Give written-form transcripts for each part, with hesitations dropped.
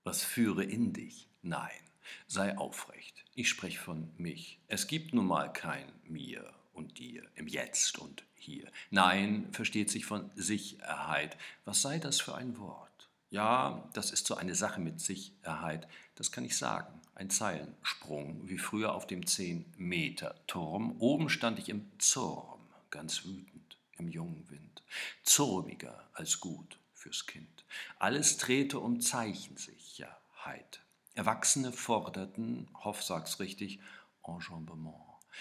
Was führe in dich? Nein, sei aufrecht. Ich sprech von mich. Es gibt nun mal kein mir und dir im Jetzt und hier. Nein, versteht sich von Sicherheit. Was sei das für ein Wort? Ja, das ist so eine Sache mit Sicherheit. Das kann ich sagen. Ein Zeilensprung, wie früher auf dem 10-Meter-Turm. Oben stand ich im Zurm, ganz wütend im jungen Wind. Zurmiger als gut fürs Kind. Alles drehte um Zeichensicherheit. Erwachsene forderten, Hoff sagt's richtig, Enjambement.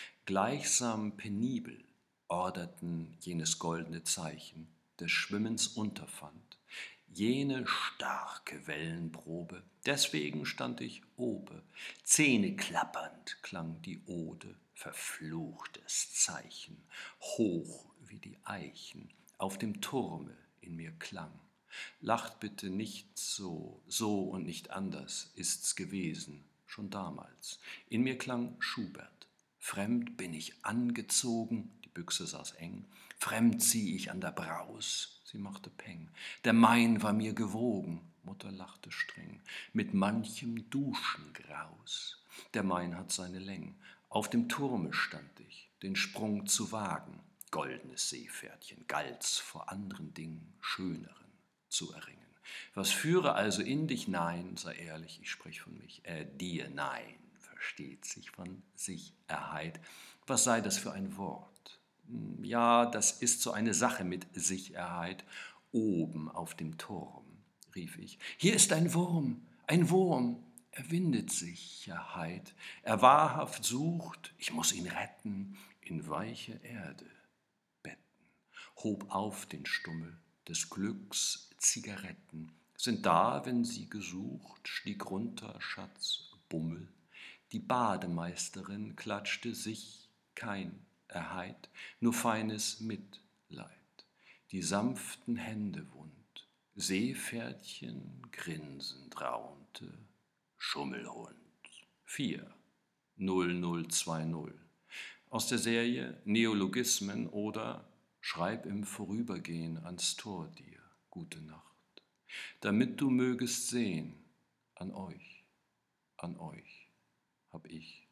Gleichsam penibel orderten jenes goldene Zeichen des Schwimmens Unterpfand, jene starke Wellenprobe. Deswegen stand ich obe, zähneklappernd klang die Ode, verfluchtes Zeichen, hoch wie die Eichen, auf dem Turme in mir klang. Lacht bitte nicht so, so und nicht anders ist's gewesen, schon damals. In mir klang Schubert. Fremd bin ich angezogen, die Büchse saß eng. Fremd zieh ich an der Braus, sie machte Peng. Der Main war mir gewogen, Mutter lachte streng. Mit manchem Duschengraus. Der Main hat seine Läng. Auf dem Turme stand ich, den Sprung zu wagen. Goldenes Seepferdchen galt's vor anderen Dingen, schöneren zu erringen. Was führe also in dich? Nein, sei ehrlich, ich sprech von mich. Dir, nein, versteht sich von Sicherheit. Was sei das für ein Wort? Ja, das ist so eine Sache mit Sicherheit. Oben auf dem Turm, rief ich. Hier ist ein Wurm, ein Wurm. Er windet Sicherheit. Er wahrhaft sucht, ich muss ihn retten, in weiche Erde betten. Hob auf den Stummel des Glücks Zigaretten. Sind da, wenn sie gesucht, stieg runter, Schatz, Bummel. Die Bademeisterin klatschte sich kein Erheit, nur feines Mitleid. Die sanften Hände wund, Seepferdchen grinsend raunte, Schummelhund. 4 0020 aus der Serie Neologismen oder Schreib im Vorübergehen ans Tor dir, gute Nacht, damit du mögest sehen, an euch hab ich